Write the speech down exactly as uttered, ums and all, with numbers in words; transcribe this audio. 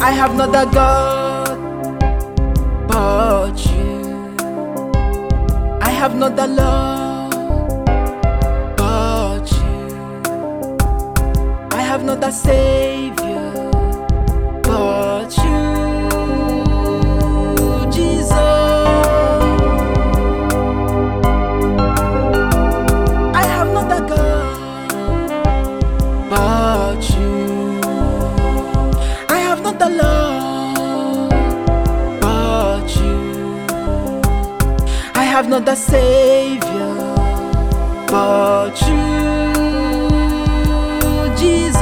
I have not a God but you. I have not a love but you. I have not a Savior but you, Jesus. I have not a God but you. I have not a love but you. I have not a Savior but you, Jesus.